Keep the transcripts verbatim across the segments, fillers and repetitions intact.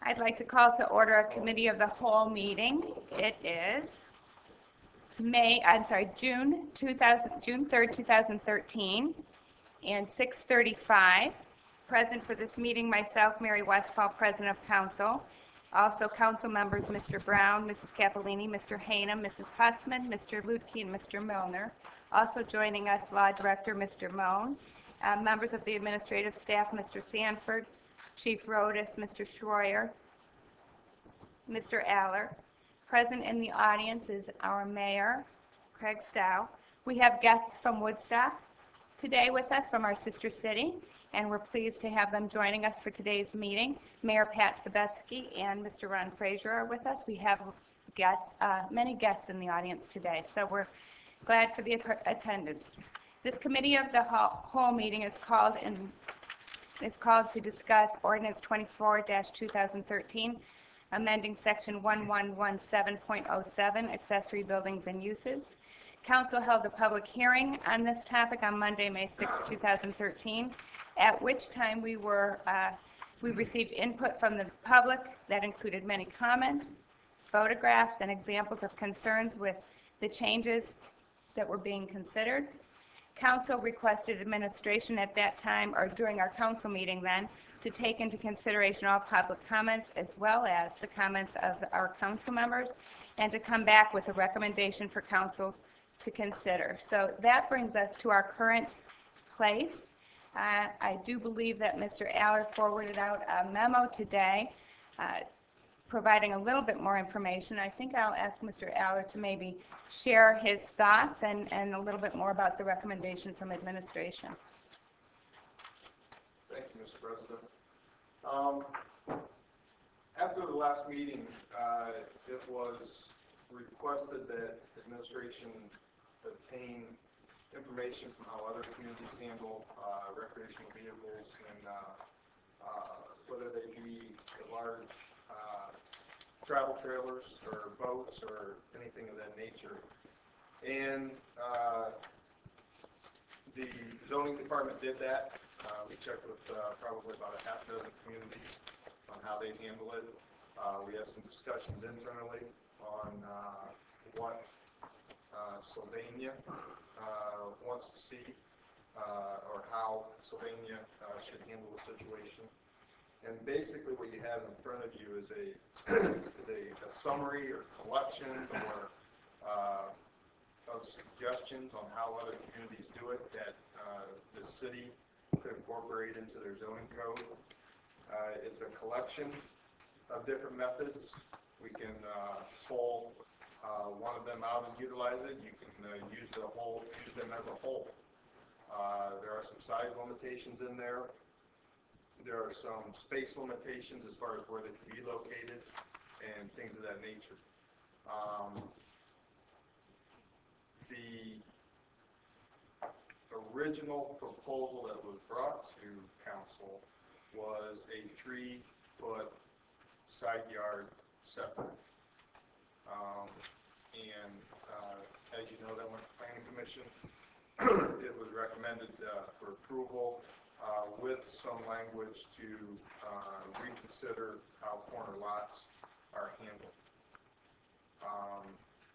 I'd like to call to order a committee of the whole meeting. It is May, I'm sorry, June two thousand, June third, two thousand thirteen, and six thirty-five. Present for this meeting, myself, Mary Westfall, President of Council. Also, council members, Mister Brown, Missus Cappellini, Mister Hanum, Missus Hussman, Mister Lutke, and Mister Milner. Also joining us, Law Director, Mister Moan. Uh, members of the administrative staff, Mister Sanford, Chief Rodas, Mister Schroyer, Mister Aller. Present in the audience is our Mayor, Craig Stow. We have guests from Woodstock today with us from our sister city, and we're pleased to have them joining us for today's meeting. Mayor Pat Sabeski and Mister Ron Frazier are with us. We have guests, uh, many guests in the audience today, so we're glad for the attendance. This committee of the whole meeting is called in is called to discuss Ordinance twenty-four dash two thousand thirteen, amending Section eleven seventeen point oh seven, accessory buildings and uses. Council held a public hearing on this topic on Monday, May sixth, two thousand thirteen, at which time we were uh, we received input from the public that included many comments, photographs, and examples of concerns with the changes that were being considered. Council requested administration at that time, or during our council meeting then, to take into consideration all public comments as well as the comments of our council members, and to come back with a recommendation for council to consider. So that brings us to our current place. Uh, I do believe that Mister Aller forwarded out a memo today uh, providing a little bit more information. I think I'll ask Mister Aller to maybe share his thoughts and, and a little bit more about the recommendation from administration. Thank you, Mister President. Um, after the last meeting, uh, it was requested that administration obtain information from how other communities handle uh, recreational vehicles, and uh, uh, whether they be large uh, travel trailers or boats or anything of that nature. And uh, the zoning department did that. Uh, we checked with uh, probably about a half dozen communities on how they handle it. Uh, we had some discussions internally on uh, what uh, Sylvania uh, wants to see uh, or how Sylvania uh, should handle the situation. And basically what you have in front of you is a is a, a summary or collection or uh, of suggestions on how other communities do it that uh, the city could incorporate into their zoning code. Uh, it's a collection of different methods. We can uh, pull uh, one of them out and utilize it. You can uh, use the whole, use them as a whole. Uh, there are some size limitations in there. There are some space limitations as far as where they can be located and things of that nature. Um, the original proposal that was brought to council was a three-foot side yard setback. Um, and uh, as you know, that went to Planning Commission. It was recommended uh, for approval uh, with some language to uh, reconsider how corner lots are handled. Um,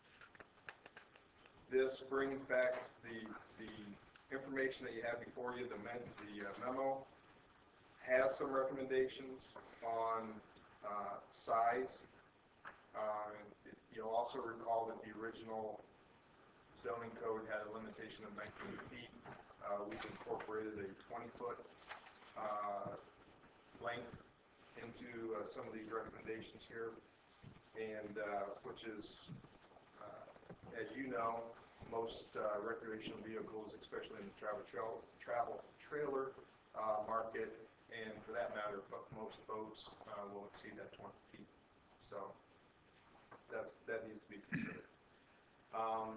this brings back the the information that you have before you. The, men, the uh, memo has some recommendations on uh, size. Uh, you'll also recall that the original zoning code had a limitation of nineteen feet. Uh, we've incorporated a twenty foot uh, length into uh, some of these recommendations here, and uh, which is, uh, as you know, most uh, recreational vehicles, especially in the travel trail, travel trailer uh, market, and for that matter, but most boats uh, will exceed that twenty feet. So that's that needs to be considered. Um,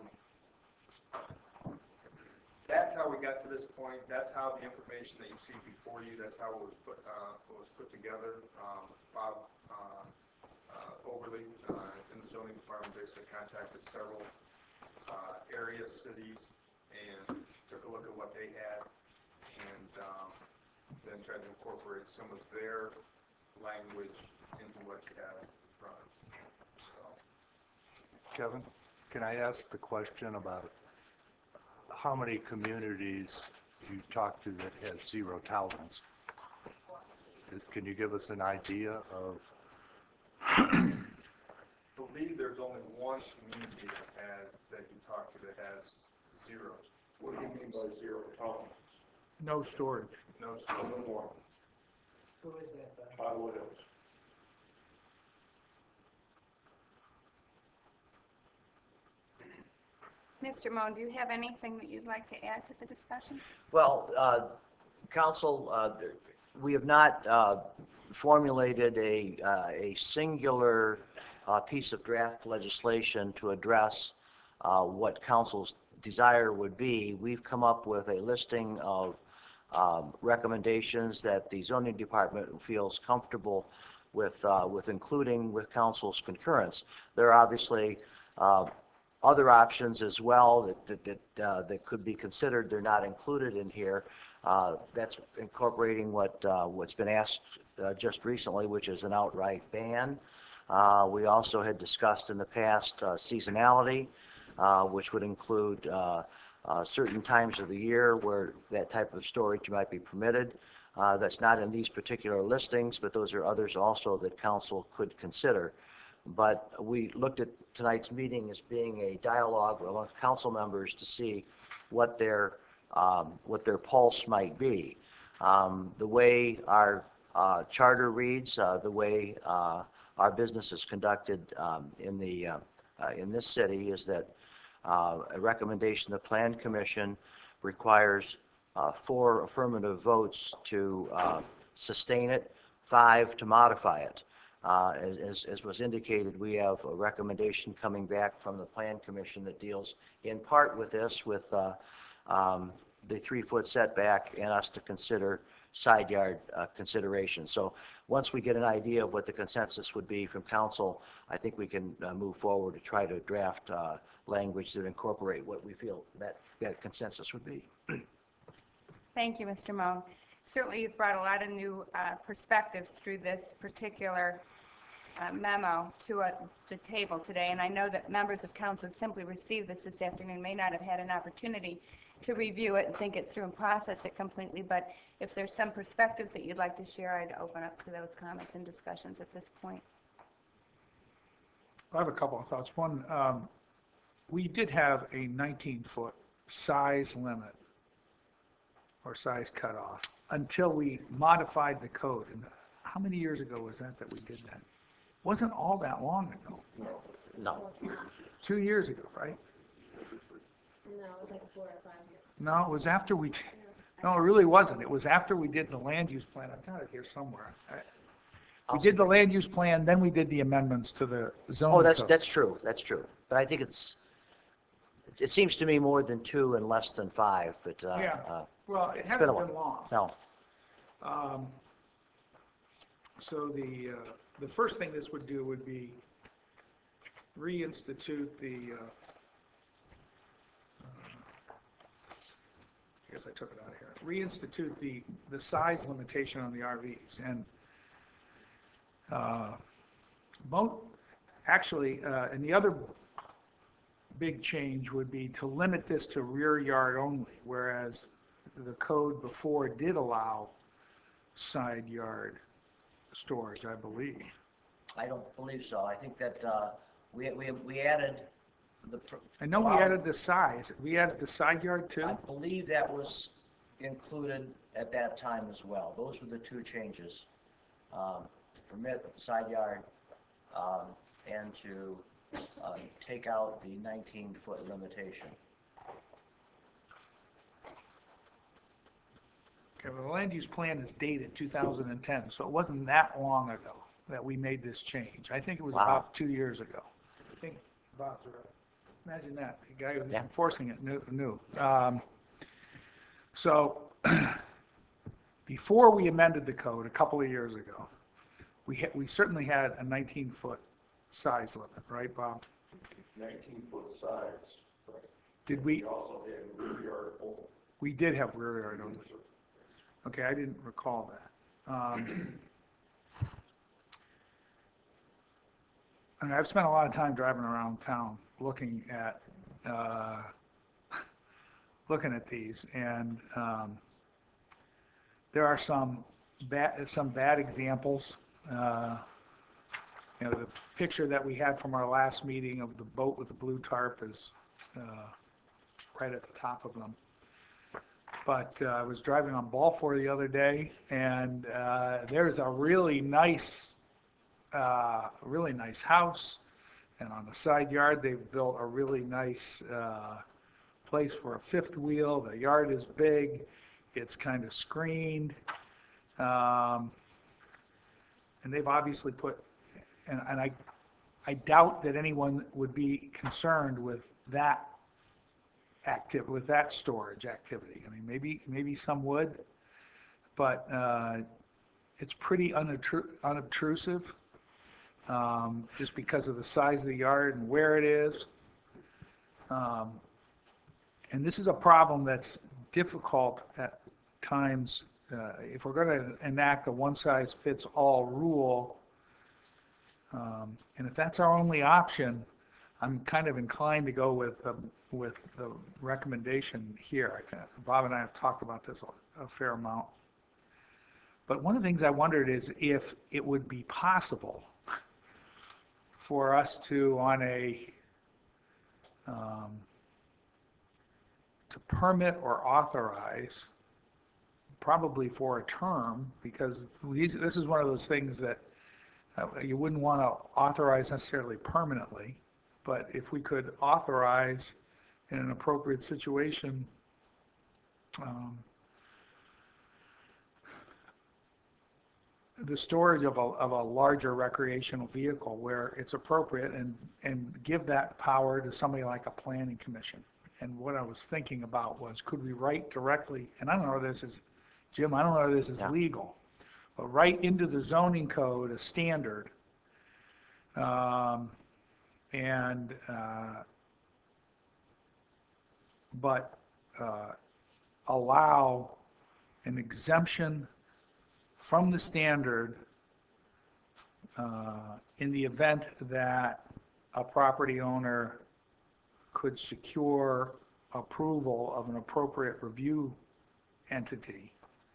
That's how we got to this point. That's how the information that you see before you, that's how it was put, uh, was put together. Um, Bob uh, uh, Overly uh, in the zoning department basically contacted several uh, area cities and took a look at what they had, and um, then tried to incorporate some of their language into like you have in front. So, Kevin, can I ask the question about how many communities you talk to that have zero tolerance? Is- Can you give us an idea of, I believe there's only one community that has, that you talk to that has zero. What do you mean by zero tolerance? No storage. No, No more. Who is that, Bob? Hollywood Hills. Mister Moan, do you have anything that you'd like to add to the discussion? Well, uh, Council, uh, we have not uh, formulated a, uh, a singular uh, piece of draft legislation to address uh, what Council's desire would be. We've come up with a listing of um, recommendations that the zoning department feels comfortable with, uh, with including with Council's concurrence. There are obviously uh, other options as well that, that, that, uh, that could be considered. They're not included in here. Uh, that's incorporating what, uh, what's been asked uh, just recently, which is an outright ban. Uh, we also had discussed in the past uh, seasonality, uh, which would include uh, uh, certain times of the year where that type of storage might be permitted. Uh, that's not in these particular listings, but those are others also that council could consider. But we looked at tonight's meeting as being a dialogue amongst council members to see what their um, what their pulse might be. Um, the way our uh, charter reads, uh, the way uh, our business is conducted um, in the uh, uh, in this city is that uh, a recommendation of the Plan Commission requires uh, four affirmative votes to uh, sustain it, five to modify it. Uh, as, as was indicated, we have a recommendation coming back from the Plan Commission that deals in part with this, with uh, um, the three-foot setback and us to consider side yard uh, consideration. So once we get an idea of what the consensus would be from council, I think we can uh, move forward to try to draft uh, language that incorporate what we feel that, that consensus would be. Thank you, Mister Moan. Certainly, you've brought a lot of new uh, perspectives through this particular uh, memo to uh, the table today, and I know that members of council have simply received this this afternoon, may not have had an opportunity to review it and think it through and process it completely, but if there's some perspectives that you'd like to share, I'd open up to those comments and discussions at this point. I have a couple of thoughts. One, um, we did have a nineteen-foot size limit or size cutoff until we modified the code. And how many years ago was that that we did that? Wasn't all that long ago. No. Two years ago, right? No, it was like four or five years. No, it was after we, no, it really wasn't. It was after we did the land use plan. I've got it here somewhere. I- We did the land use plan, then we did the amendments to the zoning Oh, that's, code. that's true, that's true. But I think it's, it seems to me more than two and less than five, but, uh, Yeah. uh, Well, it been hasn't a while. been long. no. Um, So the, uh, the first thing this would do would be reinstitute the, uh, I guess I took it out of here, reinstitute the, the size limitation on the R Vs. And uh, mo actually, uh, and the other big change would be to limit this to rear yard only, whereas the code before did allow side yard storage, I believe. I don't believe so. I think that, uh, we, we, we added the. pr- I know we um, added the size, we added the side yard too? I believe that was included at that time as well. Those were the two changes. Um, to permit side yard, um, and to, uh, take out the nineteen-foot limitation. Okay, well, the land use plan is dated two thousand ten, so it wasn't that long ago that we made this change. I think it was Wow. about two years ago. I think Bob's right. Imagine that, the guy who was Yeah. enforcing it knew. knew. Um, So, before we amended the code a couple of years ago, we had, we certainly had a nineteen-foot size limit, right, Bob? nineteen-foot sides. Right. Did we, We also had rear yard only. we did have rear yard only. Okay, I didn't recall that. Um, and I've spent a lot of time driving around town looking at, uh, looking at these, and um, there are some bad, some bad examples. Uh, You know, the picture that we had from our last meeting of the boat with the blue tarp is uh, right at the top of them. But uh, I was driving on Balfour the other day, and uh, there's a really nice, uh, really nice house. And on the side yard, they've built a really nice uh, place for a fifth wheel. The yard is big. It's kind of screened. Um, and they've obviously put, and, and I, I doubt that anyone would be concerned with that active, with that storage activity. I mean, maybe, maybe some would, but uh, it's pretty unobtru- unobtrusive, um, just because of the size of the yard and where it is. Um, and this is a problem that's difficult at times. Uh, if we're going to enact a one-size-fits-all rule, um, and if that's our only option, I'm kind of inclined to go with uh, with the recommendation here. I, Bob and I have talked about this a, a fair amount. But one of the things I wondered is if it would be possible for us to, on a, um, to permit or authorize, probably for a term, because these, this is one of those things that uh, you wouldn't want to authorize necessarily permanently, but if we could authorize in an appropriate situation, um, the storage of a, of a larger recreational vehicle where it's appropriate, and, and give that power to somebody like a planning commission. And what I was thinking about was, could we write directly, and I don't know if this is, Jim, I don't know if this is Yeah. legal, but write into the zoning code a standard, um, and, uh, but uh, allow an exemption from the standard uh, in the event that a property owner could secure approval of an appropriate review entity.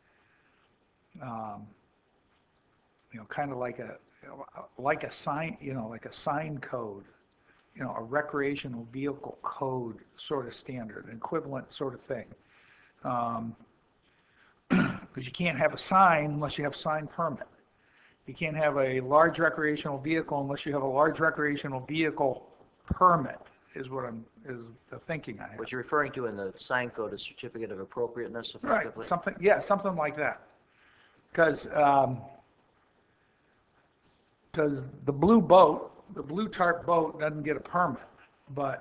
Um, you know, kind of like a, like a sign, you know, like a sign code, you know, a recreational vehicle code sort of standard, an equivalent sort of thing. Um, because you can't have a sign unless you have a sign permit. You can't have a large recreational vehicle unless you have a large recreational vehicle permit, is what I'm, is the thinking I have. What you're referring to in the sign code is certificate of appropriateness, Right, effectively? something, yeah, something like that. Because, um, because the blue boat, the blue tarp boat doesn't get a permit, but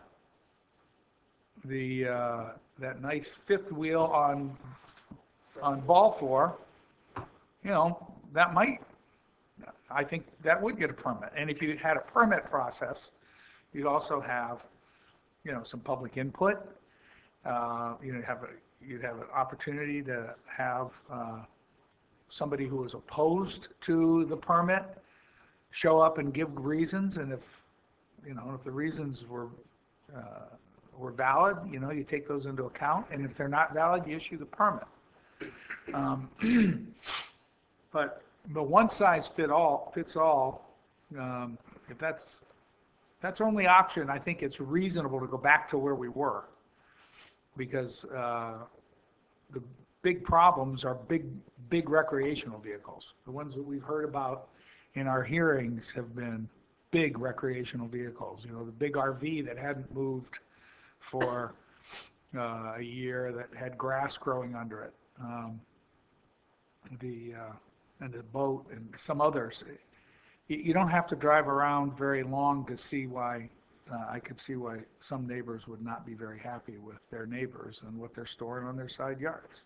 the, uh, that nice fifth wheel on, on Balfour, you know, that might, I think that would get a permit. And if you had a permit process, you'd also have, you know, some public input. Uh, you know, have a, you'd have an opportunity to have uh, somebody who is opposed to the permit show up and give reasons. And if, you know, if the reasons were uh, were valid, you know, you take those into account. And if they're not valid, you issue the permit. Um, but the one size fit all fits all. Um, if that's that's our only option, I think it's reasonable to go back to where we were, because uh, the big problems are big big recreational vehicles. The ones that we've heard about in our hearings have been big recreational vehicles. You know, the big R V that hadn't moved for uh, a year, that had grass growing under it. Um, the uh, and the boat and some others. You, you don't have to drive around very long to see why, uh, I could see why some neighbors would not be very happy with their neighbors and what they're storing on their side yards.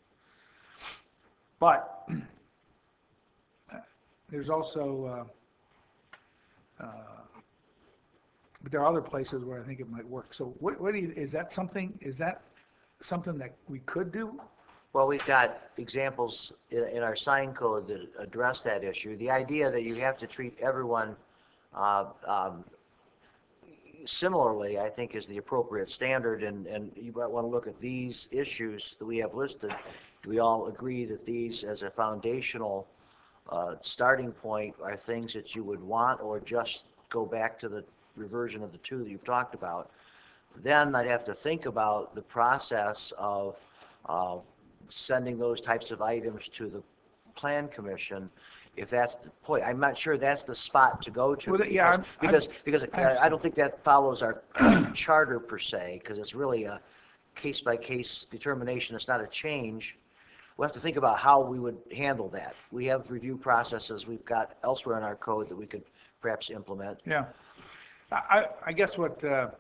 But there's also, uh, uh, but there are other places where I think it might work. So what, what do you, is that something, is that something that we could do? Well, we've got examples in, in our sign code that address that issue. The idea that you have to treat everyone uh, um, similarly, I think is the appropriate standard, and, and you might want to look at these issues that we have listed. Do we all agree that these, as a foundational uh, starting point, are things that you would want, or just go back to the reversion of the two that you've talked about? Then I'd have to think about the process of uh, sending those types of items to the Plan Commission, if that's the point. I'm not sure that's the spot to go to. Well, yeah, I'm- Because, I'm- because, I because I don't understand. think that follows our charter per se, because it's really a case-by-case determination. It's not a change. We'll have to think about how we would handle that. We have review processes we've got elsewhere in our code that we could perhaps implement. Yeah. I, I I guess what, uh,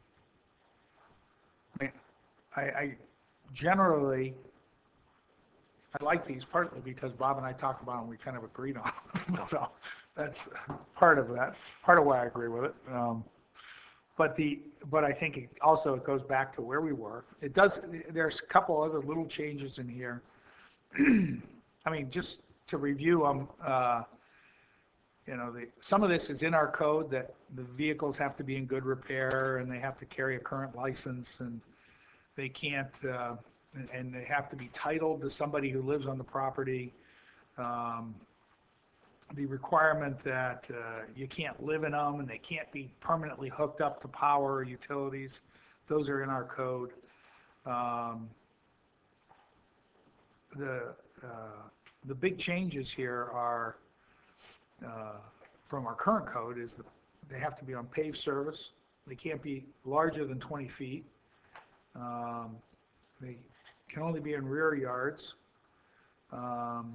I, mean, I I generally, I like these partly because Bob and I talked about them, we kind of agreed on them. So that's part of that, part of why I agree with it. Um, But the, but I think it also it goes back to where we were. It does, there's a couple other little changes in here. I mean, just to review them, uh, you know, the, some of this is in our code that the vehicles have to be in good repair and they have to carry a current license and they can't, uh, and, and they have to be titled to somebody who lives on the property. Um, the requirement that uh, you can't live in them and they can't be permanently hooked up to power or utilities, those are in our code. Um, the uh, the big changes here are uh, from our current code is that they have to be on paved service. They can't be larger than twenty feet. Um, they can only be in rear yards. Um,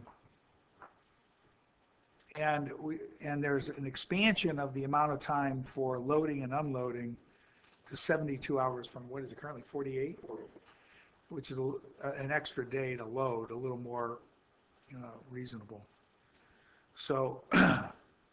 And we, and there's an expansion of the amount of time for loading and unloading to seventy-two hours from, what is it currently, forty-eight? Which is a, an extra day to load, a little more uh, reasonable. So, uh,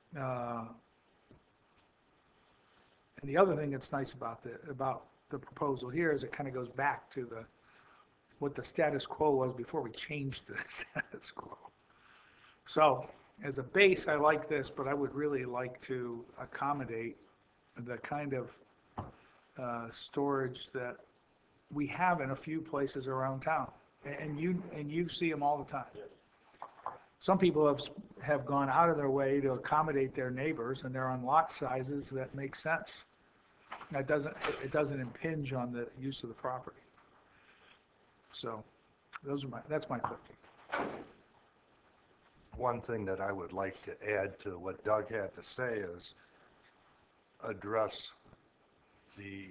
and the other thing that's nice about the, about the proposal here is it kind of goes back to the, what the status quo was before we changed the status quo. So, as a base, I like this, but I would really like to accommodate the kind of uh, storage that we have in a few places around town. And you, and you see them all the time. Some people have, have gone out of their way to accommodate their neighbors, and they're on lot sizes that make sense. That doesn't, it doesn't impinge on the use of the property. So, those are my, that's my thinking. One thing that I would like to add to what Doug had to say is address the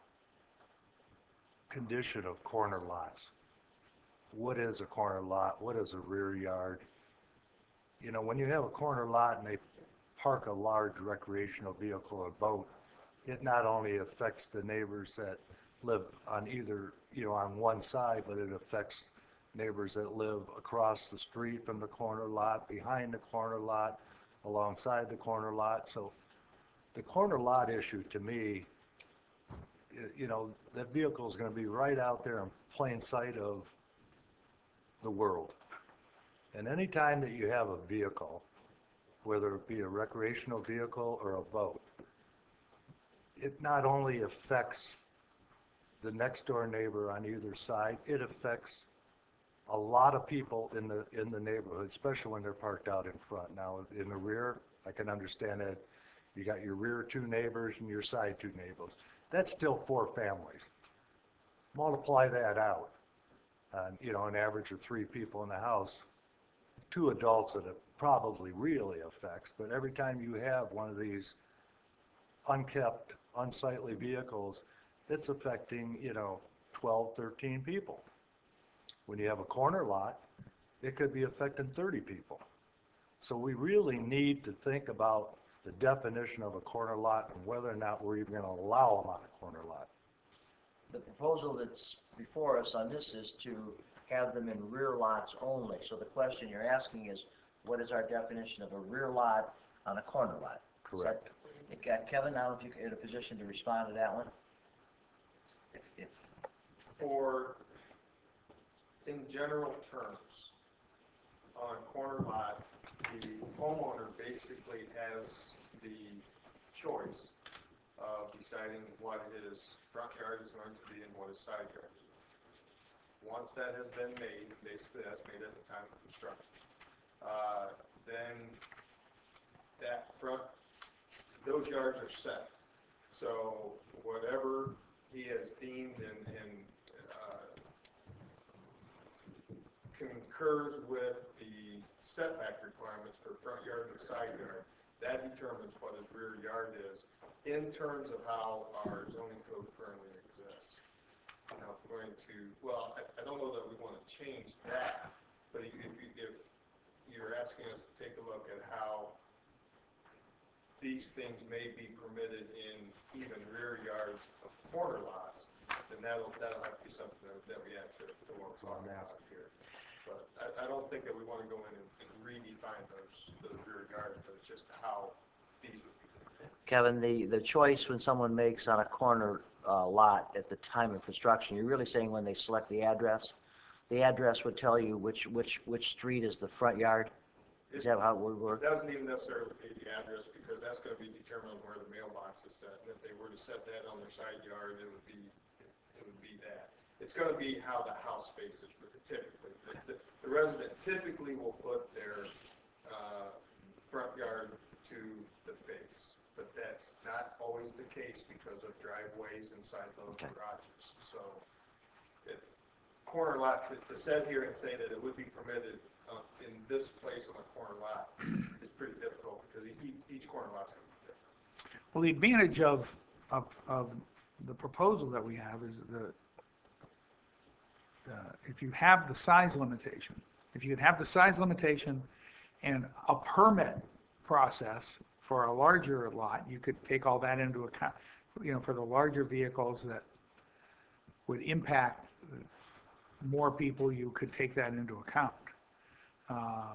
condition of corner lots. What is a corner lot? What is a rear yard? You know, when you have a corner lot and they park a large recreational vehicle or boat, it not only affects the neighbors that live on either, you know, on one side, but it affects neighbors that live across the street from the corner lot, behind the corner lot, alongside the corner lot. So the corner lot issue to me, you know, that vehicle is going to be right out there in plain sight of the world. And anytime that you have a vehicle, whether it be a recreational vehicle or a boat, it not only affects the next door neighbor on either side, it affects a lot of people in the in the neighborhood, especially when they're parked out in front. Now, in the rear, I can understand that you got your rear two neighbors and your side two neighbors. That's still four families. Multiply that out, uh, you know, an average of three people in the house, two adults that it probably really affects. But every time you have one of these unkept, unsightly vehicles, it's affecting, you know, twelve, thirteen people. When you have a corner lot, it could be affecting thirty people. So we really need to think about the definition of a corner lot and whether or not we're even going to allow them on a corner lot. The proposal that's before us on this is to have them in rear lots only. So the question you're asking is, what is our definition of a rear lot on a corner lot? Correct. So, uh, Kevin, now if you're in a position to respond to that one. If, if, For, in general terms, on a corner lot, the homeowner basically has the choice, uh, besides deciding what his front yard is going to be and what his side yard is. Once that has been made, basically that's made at the time of construction, uh, then that front, those yards are set. So whatever he has deemed and, and uh, concurs with the setback requirements for front yard and side yard, that determines what his rear yard is in terms of how our zoning code currently exists. Now, if we're going to, well, I, I don't know that we want to change that, but if, if, if you're asking us to take a look at how these things may be permitted in even rear yards of corner lots, then that'll, that'll have to be something that, that we have to, to work on out here. But I, I don't think that we want to go in and, and redefine those, those rear yards, but it's just how these would be. Kevin, the, the choice when someone makes on a corner uh, lot at the time of construction, you're really saying when they select the address? The address would tell you which, which, which street is the front yard? Is that how it would work? It doesn't even necessarily be the address, because that's going to be determined where the mailbox is set. And if they were to set that on their side yard, it would be, it would be that. It's going to be how the house faces, typically. The, the, the resident typically will put their uh, front yard to the face, but that's not always the case because of driveways inside those Okay. garages. So it's corner lot, to, to sit here and say that it would be permitted uh, in this place on a corner lot is pretty difficult, because each, each corner lot's going to be different. Well, the advantage of, of, of the proposal that we have is the, uh, if you have the size limitation, if you have the size limitation and a permit process for a larger lot, you could take all that into account, you know, for the larger vehicles that would impact more people, you could take that into account. Um,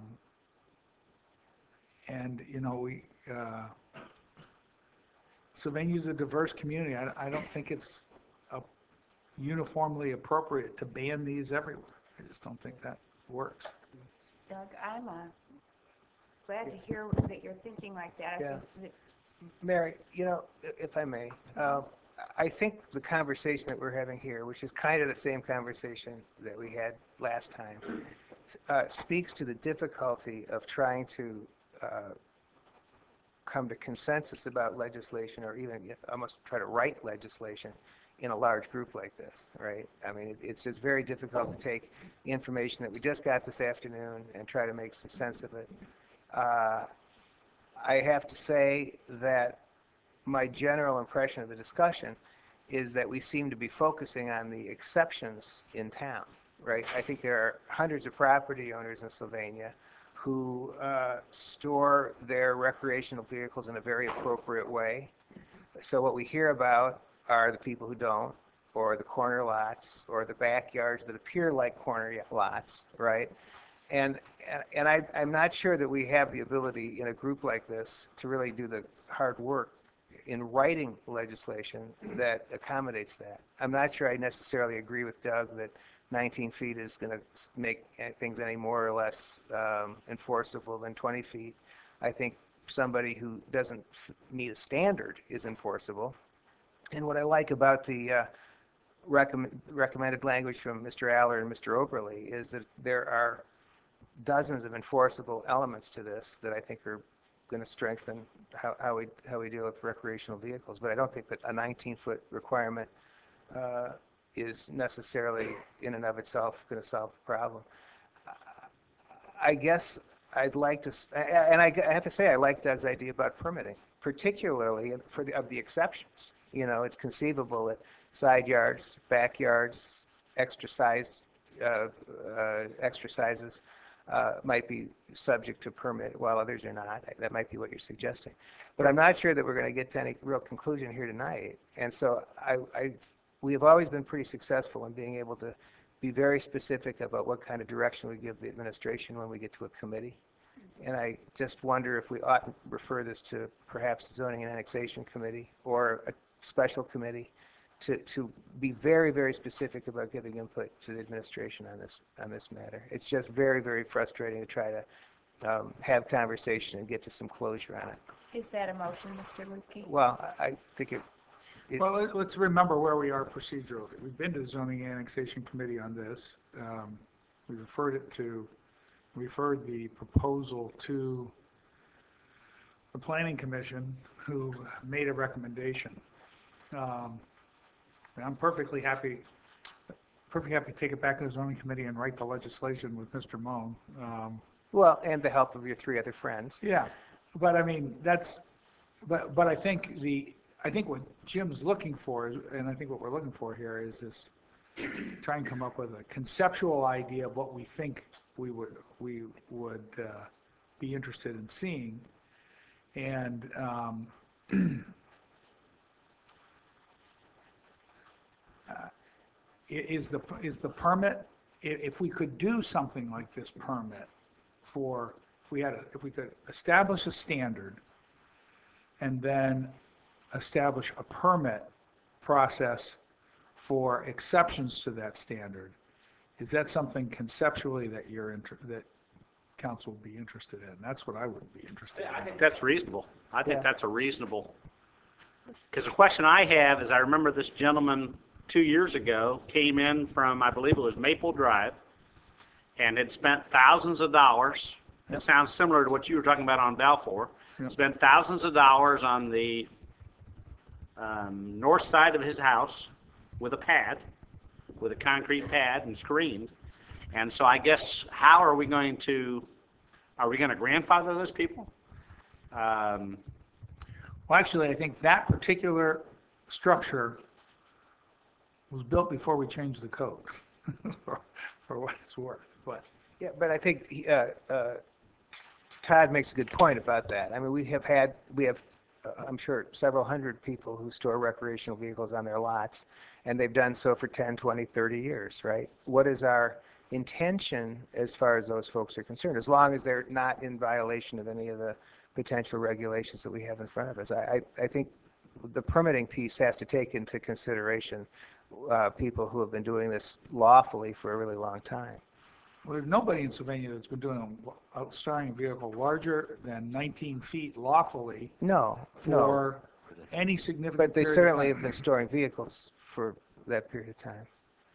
and, you know, we, uh, Sylvania's a diverse community. I, I don't think it's a uniformly appropriate to ban these everywhere. I just don't think that works. Doug, I'm uh, glad to hear that you're thinking like that. I Yeah. think Mary, you know, i- if I may, um, I think the conversation that we're having here, which is kind of the same conversation that we had last time, uh, speaks to the difficulty of trying to uh, come to consensus about legislation, or even if- almost try to write legislation in a large group like this, right? I mean, it- it's just very difficult to take the information that we just got this afternoon and try to make some sense of it. Uh, I have to say that my general impression of the discussion is that we seem to be focusing on the exceptions in town, right? I think there are hundreds of property owners in Sylvania who uh, store their recreational vehicles in a very appropriate way. So what we hear about are the people who don't, or the corner lots, or the backyards that appear like corner lots, right? And and I, I'm not sure that we have the ability in a group like this to really do the hard work in writing legislation that accommodates that. I'm not sure I necessarily agree with Doug that nineteen feet is going to make things any more or less um, enforceable than twenty feet. I think somebody who doesn't f- meet a standard is enforceable. And what I like about the uh, recommend, recommended language from Mister Aller and Mister Oberly is that there are dozens of enforceable elements to this that I think are going to strengthen how, how we how we deal with recreational vehicles. But I don't think that a nineteen-foot requirement uh, is necessarily in and of itself going to solve the problem. I guess I'd like to, s- a- and I g- I have to say I like Doug's idea about permitting, particularly for the of the exceptions. You know, it's conceivable that side yards, backyards, extra sized uh, uh, extra sizes uh, might be subject to permit, while others are not. That might be what you're suggesting. But I'm not sure that we're going to get to any real conclusion here tonight. And so I, I, we have always been pretty successful in being able to be very specific about what kind of direction we give the administration when we get to a committee. And I just wonder if we ought to refer this to perhaps the Zoning and Annexation Committee or a special committee to, to be very, very specific about giving input to the administration on this on this matter. It's just very, very frustrating to try to um, have conversation and get to some closure on it. is that a motion, Mister Lukey? Well, I I think it, it- Well, let- let's remember where we are procedurally. We've been to the zoning annexation committee on this. Um, We referred it to, referred the proposal to the planning commission, who made a recommendation. Um, and I'm perfectly happy, perfectly happy to take it back to the zoning committee and write the legislation with Mister Moan. Um, well, and the help of your three other friends. Yeah, but I mean, that's, but, but I think the, I think what Jim's looking for, is, and I think what we're looking for here is this, try and come up with a conceptual idea of what we think we would, we would uh, be interested in seeing. And um, uh, i- is the, is the permit, i- if we could do something like this permit for, if we had, a- if we could establish a standard and then establish a permit process for exceptions to that standard, is that something conceptually that you're, inter- that council would be interested in? That's what I would be interested Yeah, I in. think that's reasonable. I think Yeah. that's a reasonable, because the question I have is, I remember this gentleman two years ago came in from, I believe it was Maple Drive, and had spent thousands of dollars. It sounds similar to what you were talking about on Balfour. Yep. Spent thousands of dollars on the um, north side of his house with a pad, with a concrete pad and screened. And so I guess, how are we going to, are we going to grandfather those people? Um, Well, actually, I think that particular structure was built before we changed the code, for, for what it's worth, but. Yeah, but I think he- uh, uh, Todd makes a good point about that. I mean, we have had, we have, uh, I'm sure, several hundred people who store recreational vehicles on their lots, and they've done so for ten, twenty, thirty years, right? What is our intention as far as those folks are concerned, as long as they're not in violation of any of the potential regulations that we have in front of us? I, I, I think the permitting piece has to take into consideration uh, people who have been doing this lawfully for a really long time. Well, there's nobody in Sylvania that's been doing a, a storing a vehicle larger than nineteen feet lawfully No, no. for any significant But they period of certainly time. have been storing vehicles for that period of time.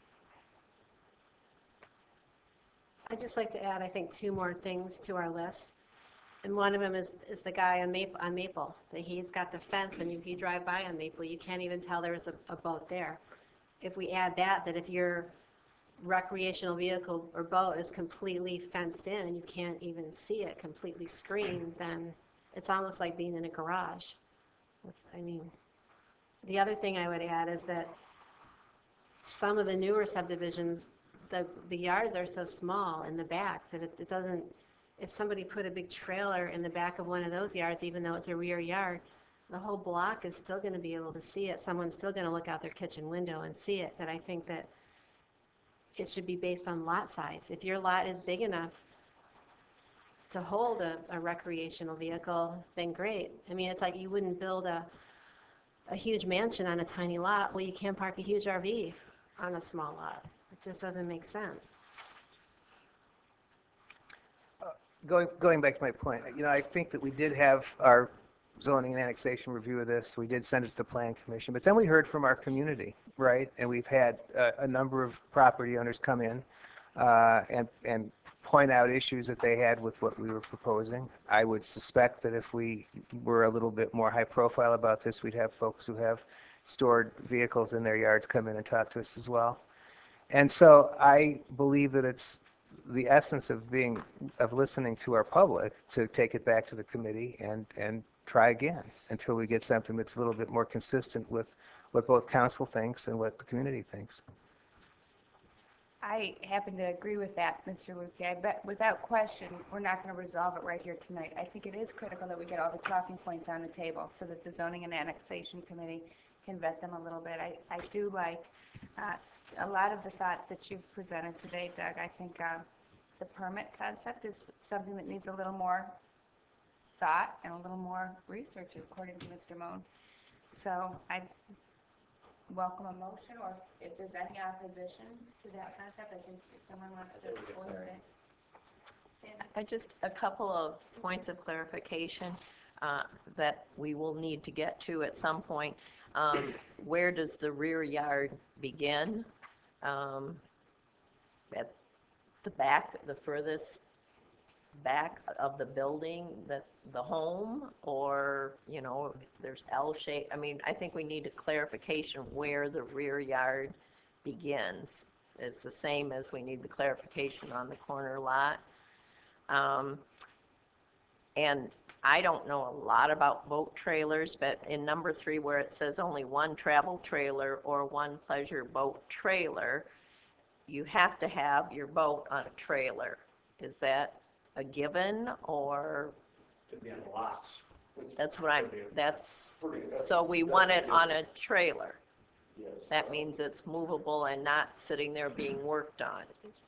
I'd just like to add, I think, two more things to our list. And one of them is, is the guy on Maple, on Maple, that he's got the fence, and if you drive by on Maple, you can't even tell there's a, a boat there. If we add that, that if your recreational vehicle or boat is completely fenced in and you can't even see it, completely screened, then it's almost like being in a garage. I mean, the other thing I would add is that some of the newer subdivisions, the, the yards are so small in the back that it, it doesn't, if somebody put a big trailer in the back of one of those yards, even though it's a rear yard, the whole block is still going to be able to see it. Someone's still going to look out their kitchen window and see it. That I think that it should be based on lot size. If your lot is big enough to hold a, a recreational vehicle, then great. I mean, it's like you wouldn't build a, a huge mansion on a tiny lot. Well, you can't park a huge R V on a small lot. It just doesn't make sense. Going, going back to my point, you know, I think that we did have our zoning and annexation review of this. We did send it to the Plan Commission, but then we heard from our community, right? And we've had a, a number of property owners come in uh, and, and point out issues that they had with what we were proposing. I would suspect that if we were a little bit more high profile about this, we'd have folks who have stored vehicles in their yards come in and talk to us as well. And so I believe that it's the essence of being, of listening to our public to take it back to the committee and, and try again until we get something that's a little bit more consistent with what both council thinks and what the community thinks. I happen to agree with that, Mister Lukey. I bet without question, we're not going to resolve it right here tonight. I think it is critical that we get all the talking points on the table so that the Zoning and Annexation Committee can vet them a little bit. I, I do like uh, a lot of the thoughts that you've presented today, Doug. I think uh, the permit concept is something that needs a little more thought and a little more research, according to Mister Moan. So I welcome a motion, or if there's any opposition to that concept, I think if someone wants to voice it. I just, a couple of points of clarification. uh, that we will need to get to at some point. Um, Where does the rear yard begin? Um, At the back, the furthest back of the building, the, the home, or, you know, there's L shape. I mean, I think we need a clarification where the rear yard begins. It's the same as we need the clarification on the corner lot. Um, and I don't know a lot about boat trailers, but in number three where it says only one travel trailer or one pleasure boat trailer, you have to have your boat on a trailer. Is that a given, or? To be on lots. That's what I'm, that's, so we want it on a trailer. Yes. That means it's movable and not sitting there being worked on.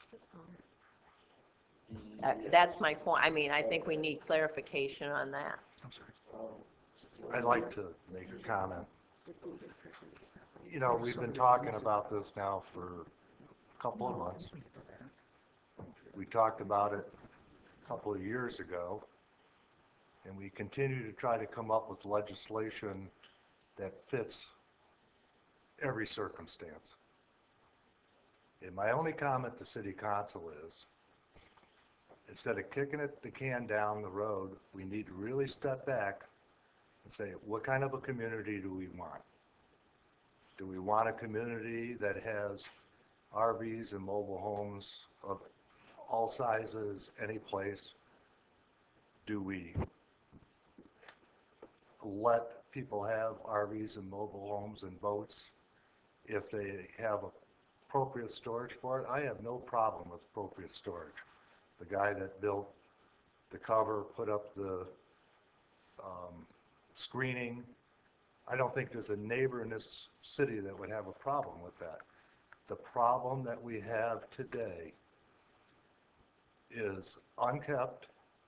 Uh, That's my point. I mean, I think we need clarification on that. I'd like to make a comment. You know, we've been talking about this now for a couple of months. We talked about it a couple of years ago, and we continue to try to come up with legislation that fits every circumstance. And my only comment to City Council is, instead of kicking it, the can down the road, we need to really step back and say, what kind of a community do we want? Do we want a community that has R Vs and mobile homes of all sizes, any place? Do we let people have R Vs and mobile homes and boats if they have appropriate storage for it? I have no problem with appropriate storage. The guy that built the cover, put up the um, screening, I don't think there's a neighbor in this city that would have a problem with that. The problem that we have today is unkept,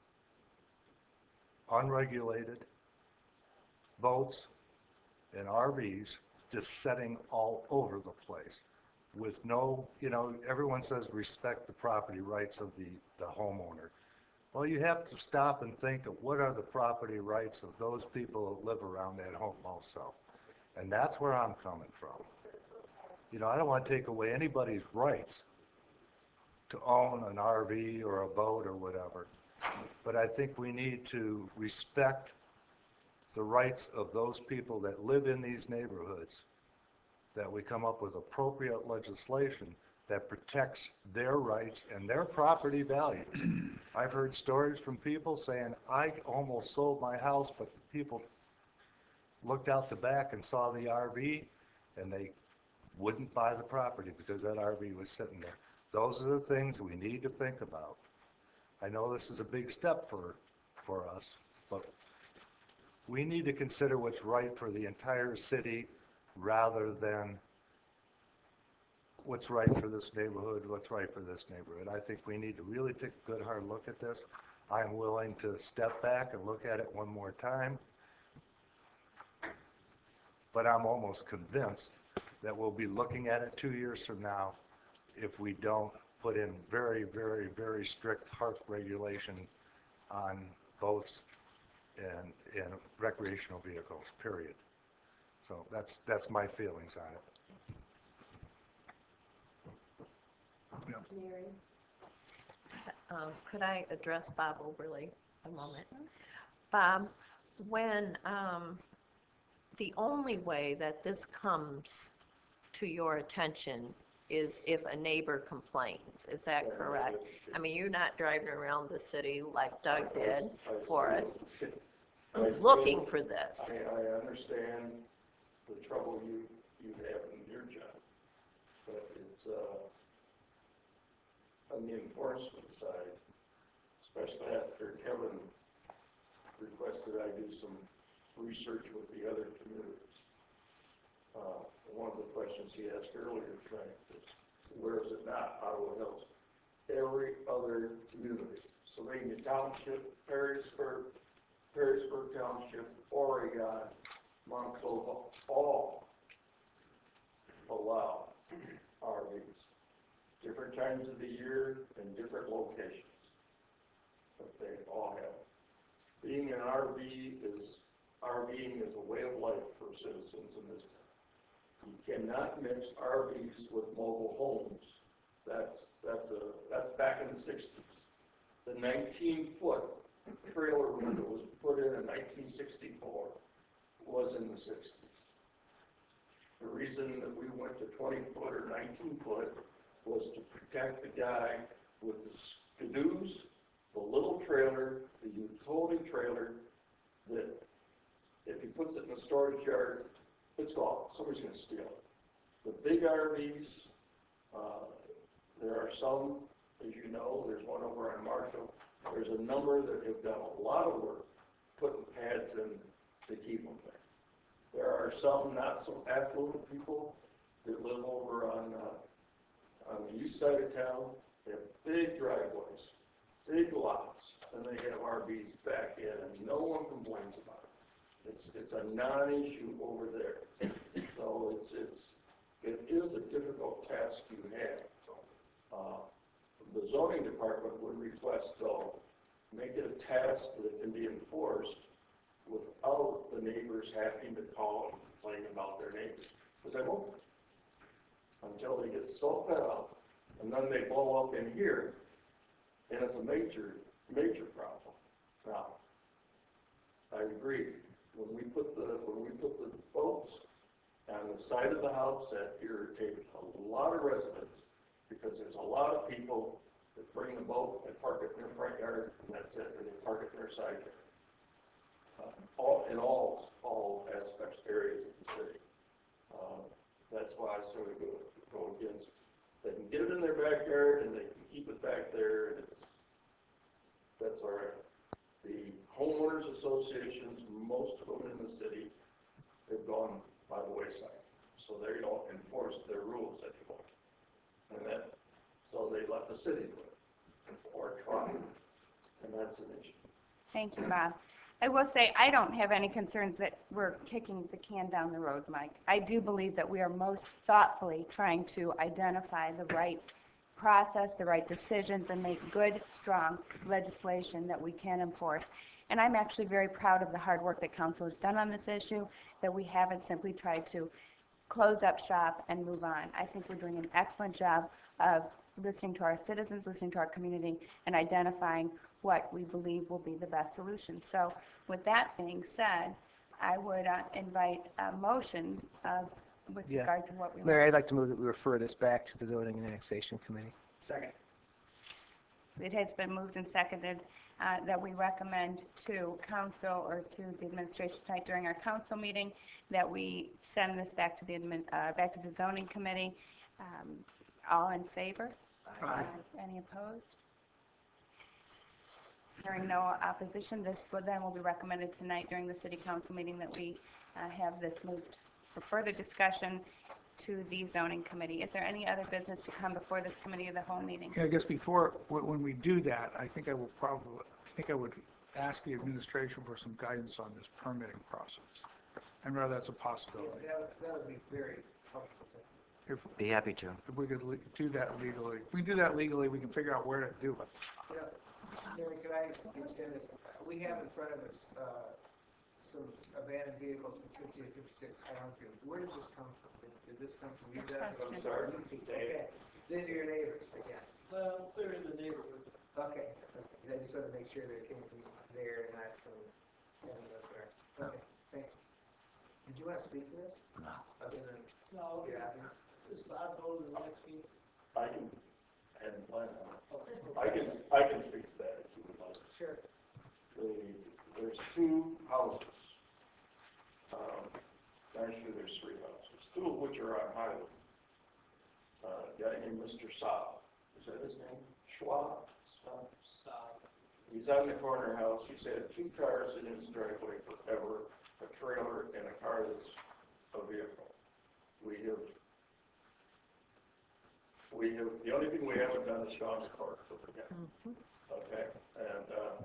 unregulated boats and R Vs just setting all over the place with no, you know, everyone says respect the property rights of the, the homeowner. Well, you have to stop and think of what are the property rights of those people that live around that home also. And that's where I'm coming from. You know, I don't want to take away anybody's rights to own an R V or a boat or whatever, but I think we need to respect the rights of those people that live in these neighborhoods, that we come up with appropriate legislation that protects their rights and their property values. I've heard stories from people saying, I almost sold my house, but people looked out the back and saw the R V, and they wouldn't buy the property because that R V was sitting there. Those are the things we need to think about. I know this is a big step for, for us, but we need to consider what's right for the entire city rather than what's right for this neighborhood, what's right for this neighborhood. I think we need to really take a good hard look at this. I'm willing to step back and look at it one more time, but I'm almost convinced that we'll be looking at it two years from now if we don't put in very, very, very strict harsh regulation on boats and, and recreational vehicles, period. So that's, that's my feelings on it. Mary? Um, Could I address Bob Oberly a moment? Bob, when, um, the only way that this comes to your attention is if a neighbor complains, is that correct? I mean, you're not driving around the city like Doug did for us, looking for this. I, I understand the trouble you, you have in your job, but it's, uh, on the enforcement side, especially after Kevin requested I do some research with the other communities. Uh, one of the questions he asked earlier, Frank, was, where is it not? Ottawa Hills. Every other community. Sylvania Township, Perrysburg, Perrysburg Township, Oregon, Monclova, all allow R Vs. Different times of the year and different locations. But they all have being an R V is, RVing is a way of life for citizens in this town. You cannot mix R Vs with mobile homes. That's, that's a, that's back in the sixties. The nineteen foot trailer that was put in in nineteen sixty-four was in the sixties. The reason that we went to twenty foot or nineteen foot was to protect the guy with the skidoos, the little trailer, the utility trailer, that if he puts it in the storage yard, it's gone. Somebody's going to steal it. The big R Vs, uh, there are some, as you know, there's one over on Marshall. There's a number that have done a lot of work putting pads in to keep them there. There are some not so affluent people that live over on, uh, on the east side of town. They have big driveways, big lots, and they have R Vs back in, and no one complains about it. It's, it's a non-issue over there. So it's, it's, it is a difficult task you have. Uh, the zoning department would request, though, make it a task that can be enforced without the neighbors having to call and complain about their neighbors. Because they won't. Until they get so fed up, and then they blow up in here, and it's a major, major problem. Now, I agree. When we put the, when we put the boats on the side of the house, that irritated a lot of residents, because there's a lot of people that bring the boat and park it in their front yard, and that's it, or they park it in their side yard. Uh, all, in all, all aspects, areas of the city. Uh, that's why I sort of go, go against, they can get it in their backyard, and they can keep it back there, and it's, that's all right. The homeowners associations, most of them in the city, have gone by the wayside. So they don't enforce their rules anymore. And that, so they let the city do it, or try, and that's an issue. Thank you, Bob. I will say, I don't have any concerns that we're kicking the can down the road, Mike. I do believe that we are most thoughtfully trying to identify the right process, the right decisions, and make good, strong legislation that we can enforce. And I'm actually very proud of the hard work that council has done on this issue, that we haven't simply tried to close up shop and move on. I think we're doing an excellent job of listening to our citizens, listening to our community, and identifying what we believe will be the best solution. So with that being said, I would uh, invite a motion of, with Yeah. regard to what we Mayor, I'd like to move that we refer this back to the Zoning and Annexation Committee. Second. It has been moved and seconded uh, that we recommend to council or to the administration tonight during our council meeting that we send this back to the admin, uh, back to the zoning committee. Um, all in favor? Aye. Any opposed? Hearing no opposition, this will then will be recommended tonight during the city council meeting that we uh, have this moved for further discussion to the zoning committee. Is there any other business to come before this committee of the whole meeting? Yeah, I guess before, when when we do that, I think I will probably, I think I would ask the administration for some guidance on this permitting process. And whether that's a possibility. That would, that would be very helpful. If, Be happy to. if we could le- do that legally. If we do that legally, we can figure out where to do it. Yeah, Mary, could I extend this? We have in front of us, uh, some abandoned vehicles from fifty to fifty-six Highfield. Where did this come from? Did, did this come from you guys? Question. I'm sorry? Okay, these are your neighbors again. Well, they're in the neighborhood. Okay, okay. I just wanted to make sure that it came from there and not from any elsewhere. Okay, thanks. Did you want to speak to this? No. Other than, No, yeah, this Bob goes to the next meeting. I can, and plan on it. I can, I can speak to that if you would like. sure. The, there's two houses. Um, actually, there's three houses, two of which are on Highland. Uh, a guy named Mister Saab, is that his name? Schwab? Saab? Stop. He's on the corner house. He's had two cars in his driveway forever, a trailer and a car that's a vehicle. We have, we have, the only thing we haven't done is Sean's car for the guy. Okay, and, uh,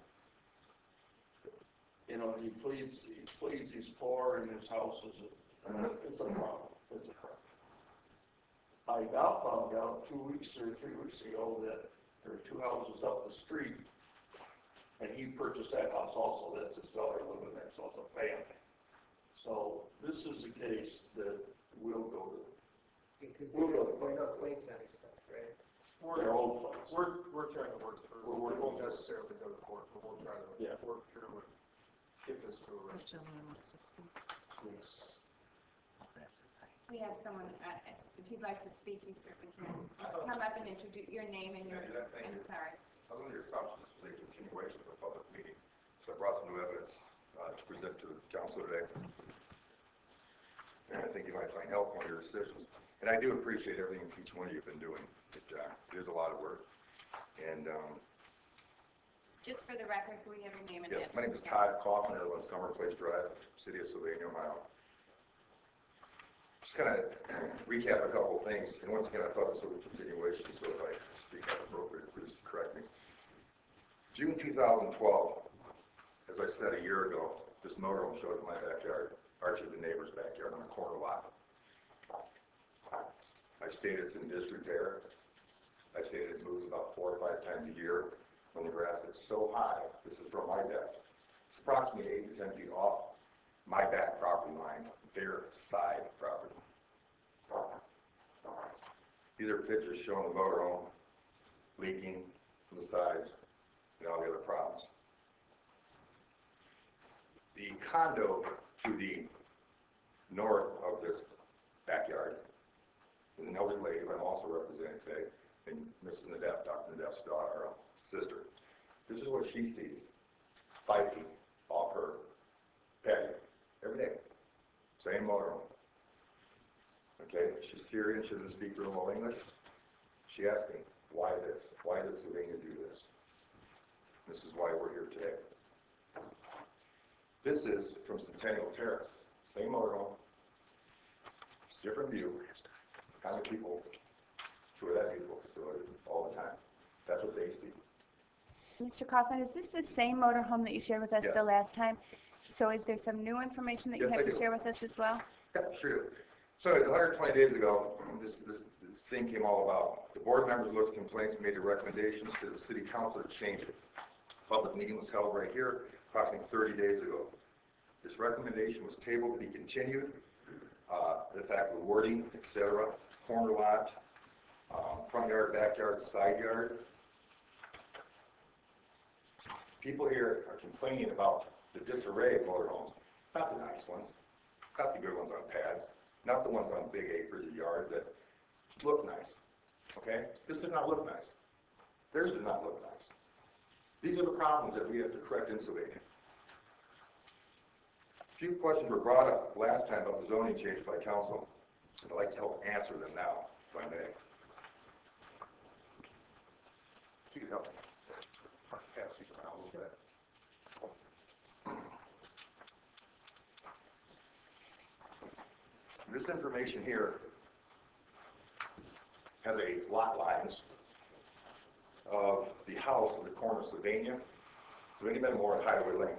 you know, he pleads, he pleads he's poor and his house is, a, it's a problem, it's a problem. I now found out two weeks or three weeks ago that there are two houses up the street And he purchased that house also, that's his daughter living there, so it's a family. So this is a case that will go to, Because We'll go. there's no plates on his stuff, right? We're, their own place. we're, we're trying to work through, We're we working won't through it. necessarily go to court, but we'll try Yeah. to work through and get this to a resolution. Yes. We have someone, uh, if you'd like to speak, you certainly can. Come up and introduce your name and your, Yeah, thank I'm you. sorry. I was under the assumption this was a continuation of the public meeting, so I brought some new evidence uh, to present to the council today. And I think you might find helpful in your decisions. And I do appreciate everything each one of you have been doing. It, uh, it is a lot of work. And um, Just for the record, can we have your name and yes, address? my name is Todd Kaufman. I live on Summer Place Drive, City of Sylvania, Ohio. Just kind of recap a couple of things. And once again, I thought this was a continuation, so if I speak up appropriately, please correct me. June two thousand twelve, as I said a year ago, this motorhome showed up in my backyard, actually the neighbor's backyard on a corner lot. I stated it's in disrepair. I stated it moves about four or five times a year when the grass gets so high. This is from my deck. It's approximately eight to ten feet off my back property line, their side property. These are pictures showing the motorhome leaking from the sides and all the other problems. The condo to the north of this backyard is an elderly lady who I'm also representing today, and Missus Nadef, Doctor Nadef's daughter, or sister. This is what she sees, five feet off her patio every day. Same motorhome. Okay, she's Syrian, she doesn't speak real well English. She asked me, why this? Why does Sylvania do this? This is why we're here today. This is from Centennial Terrace. Same motorhome, it's different view, kind of people tour that beautiful facility all the time. That's what they see. Mister Kaufman, is this the same motorhome that you shared with us Yes. the last time? So is there some new information that you Yes, have I to do. share with us as well? Yeah, sure. So one hundred twenty days ago, this, this, this thing came all about. The board members looked at complaints, made the recommendations to the city council to change it. Public meeting was held right here approximately thirty days ago. This recommendation was tabled to be continued. Uh, the fact of wording, et cetera, corner lot, um, front yard, backyard, side yard. People here are complaining about the disarray of motorhomes, not the nice ones, not the good ones on pads, not the ones on big acres of yards that look nice, okay? This does not look nice. Theirs does not look nice. These are the problems that we have to correct in Sylvania. A few questions were brought up last time about the zoning change by council. I'd like to help answer them now, if I may. If you could help me pass these around a little bit. This information here has a lot lines of the house in the corner of Sylvania, Sylvania Metamora, Hideaway Lane.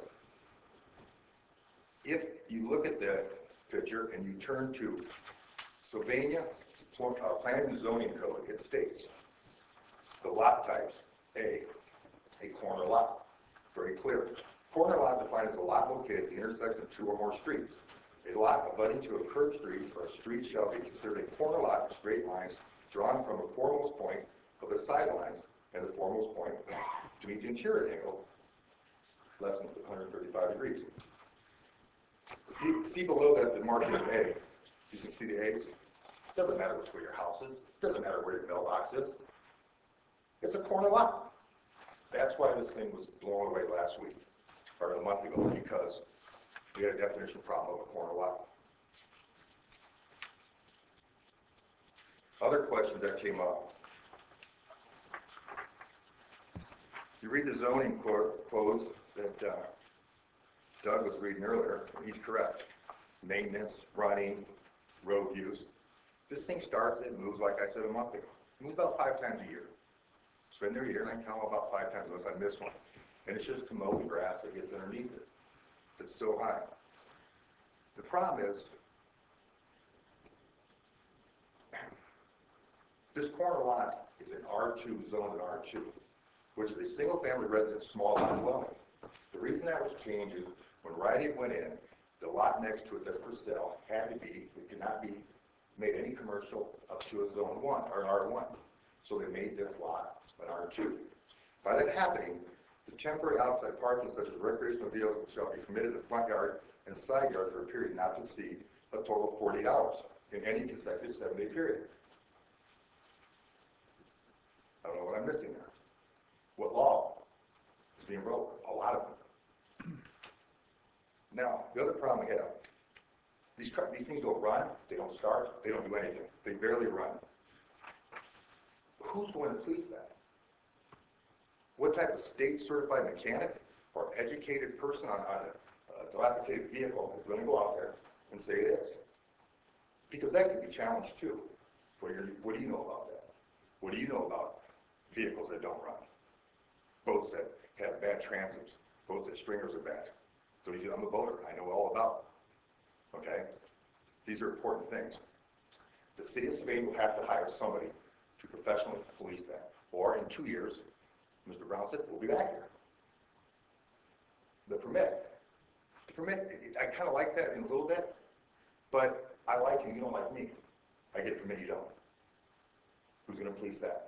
If you look at that picture and you turn to Sylvania uh, Planning and Zoning Code, it states the lot types, A, a corner lot, very clear. Corner lot defined as a lot located at the intersection of two or more streets. A lot abutting to a curved street or a street shall be considered a corner lot with straight lines drawn from a foremost point of the sidelines and the foremost point to meet the interior angle less than one hundred thirty-five degrees. See, see below that the marking of A. You can see the A's. Doesn't matter which way your house is. Doesn't matter where your mailbox is. It's a corner lot. That's why this thing was blown away last week, or a month ago, because we had a definition problem of a corner lot. Other questions that came up. You read the zoning codes that uh, Doug was reading earlier, and he's correct. Maintenance, running, road use. This thing starts, it moves, like I said a month ago. It moves about five times a year. It's been there a year, and I can count about five times unless I miss one. And it's just to mow the grass that gets underneath it. It's so high. The problem is, this corner lot is an R two, zoned in R two. which is a single-family residence small lot dwelling. The reason that was changed is when Rite Aid went in, the lot next to it that's for sale had to be, it could not be made any commercial up to a zone one, or an R one. So they made this lot an R two. By that happening, the temporary outside parking such as recreational vehicles shall be permitted in the front yard and side yard for a period not to exceed a total of forty-eight hours in any consecutive seven-day period. I don't know what I'm missing there. What law is being broken? A lot of them. Now, the other problem we have, these, car, these things don't run, they don't start, they don't do anything. They barely run. Who's going to police that? What type of state-certified mechanic or educated person on, on a, a dilapidated vehicle is going to go out there and say it is? Because that could be challenged too. What, what do you know about that? What do you know about vehicles that don't run? Boats that have bad transoms, boats that stringers are bad. So you, I'm a boater, I know all about it. Okay? These are important things. The city of Spain will have to hire somebody to professionally police that. Or in two years, Mister Brown said, we'll be back here. The permit. The permit, I kind of like that in a little bit, but I like you, you don't like me. I get a permit, you don't. Who's going to police that?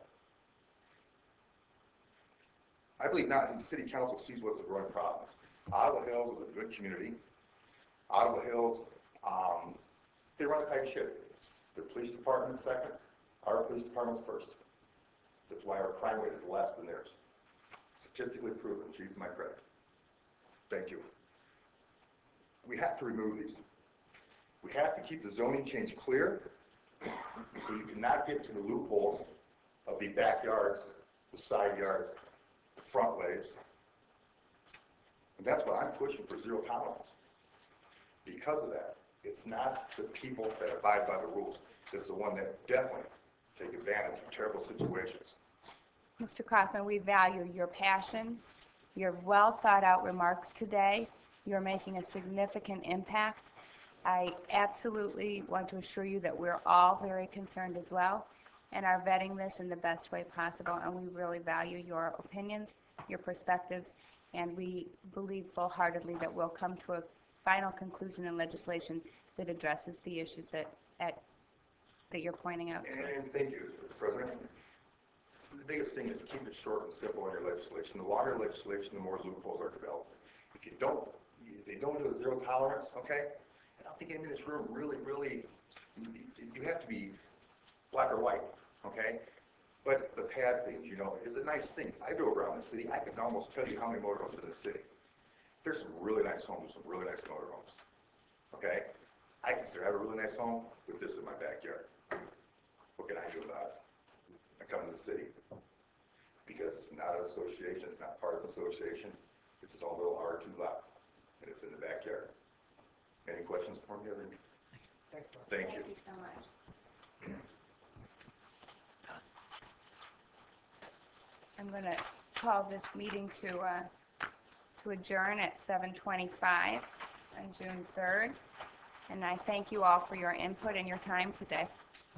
I believe not. The city council sees what's a growing problem. Ottawa Hills is a good community. Ottawa Hills, um, they run a tight ship. The police department is second. Our police department's first. That's why our crime rate is less than theirs. Statistically proven. Chief, my credit. Thank you. We have to remove these. We have to keep the zoning change clear so you cannot get to the loopholes of the backyards, the side yards, the front ways. And that's why I'm pushing for zero tolerance. Because of that, it's not the people that abide by the rules. It's the one that definitely take advantage of terrible situations. Mister Kaufman, we value your passion, your well thought out remarks today. You're making a significant impact. I absolutely want to assure you that we're all very concerned as well and are vetting this in the best way possible, and we really value your opinions, your perspectives, and we believe full-heartedly that we'll come to a final conclusion in legislation that addresses the issues that at, that you're pointing out. And thank you, Mister President. The biggest thing is keep it short and simple in your legislation. The longer legislation, the more loopholes are developed. If you don't, if they don't do a zero tolerance, okay? I don't think anyone in this room really, really, you have to be black or white, okay? But the pad things, you know, is a nice thing. I drove around the city. I can almost tell you how many motorhomes are in the city. There's some really nice homes, some really nice motorhomes, okay? I consider I have a really nice home with this in my backyard. What can I do about it? I come to the city because it's not an association, it's not part of an association. It's its own little R two lot, and it's in the backyard. Any questions for me? Other? Thanks, Thank you. Thank you so much. I'm going to call this meeting to uh, to adjourn at seven twenty-five on June third, and I thank you all for your input and your time today.